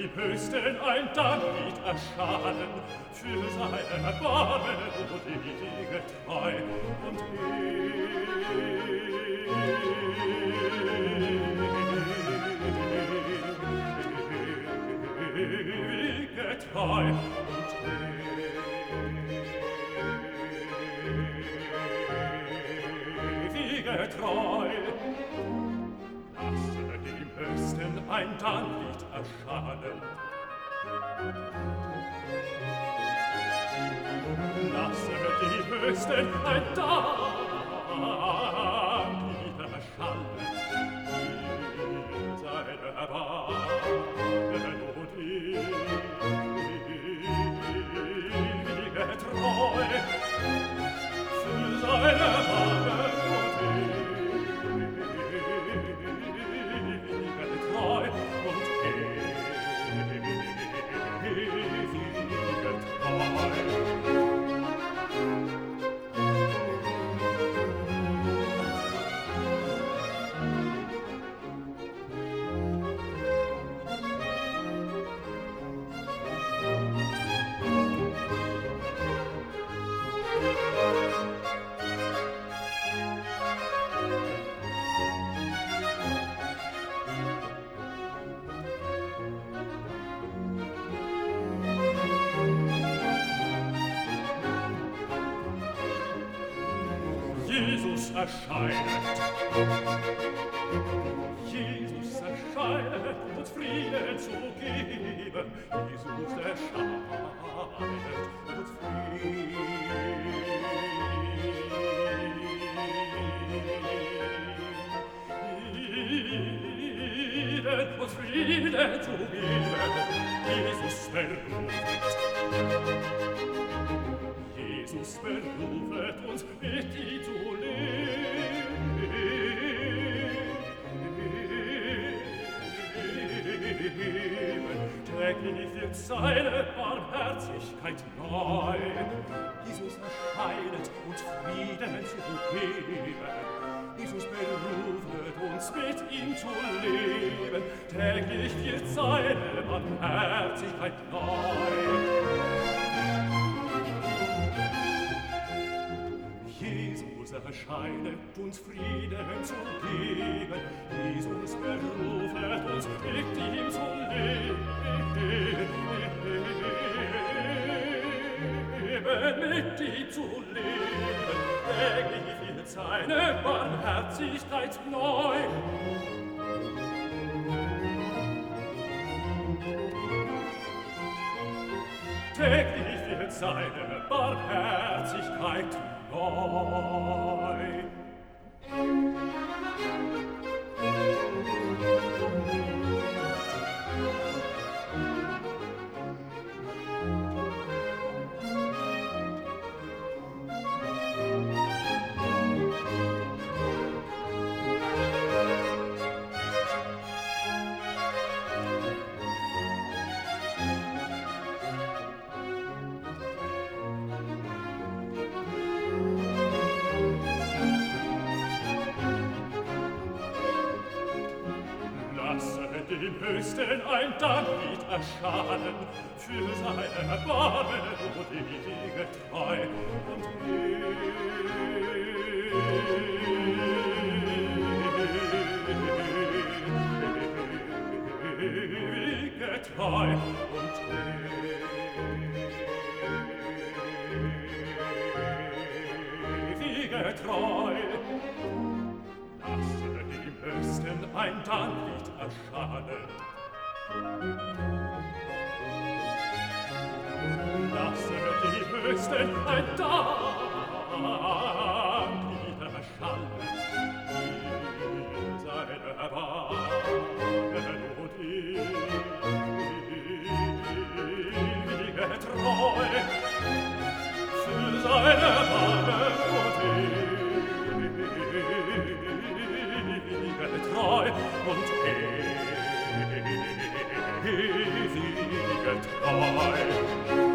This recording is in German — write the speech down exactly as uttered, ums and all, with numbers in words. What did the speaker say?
dem Höchsten ein Danklied erschallen für seine Erbarmen und ewige Treu und ewige Treu und ewige Treu. Lasse dem Höchsten ein Danklied erschallen. Lasse dem Höchsten ein Danklied erschallen. Für seine Erbarmen und ewige Treu. Für seine Erbarmen und ewige Treu und ewige Treu. Jesus erscheinet. Jesus erscheinet, uns Frieden zu geben. Jesus erscheinet, uns Frieden, uns Frieden zu geben. Jesus verruft. Jesus berufet uns, mit ihm zu leben. Täglich wird seine Barmherzigkeit neu. Jesus erscheinet, uns Frieden zu geben. Jesus berufet uns, mit ihm zu leben. Täglich wird seine Barmherzigkeit neu. Jesus erscheinet, uns Frieden zu geben. Jesus berufet uns, mit ihm zu leben. Mit ihm zu leben. Täglich wird seine Barmherzigkeit neu. Täglich wird seine Barmherzigkeit neu. Dem Höchsten ein Danklied erschallen für seine Erbarmen und ewige Treu und ewige Treu und ewige Treu. Lasse dem Höchsten ein Danklied erschallen. Lasse dem Höchsten ein Danklied erschallen. In seine Erbarmen und ewige Treu. Für seine Erbarmen und ewige Treu und ewige Treu.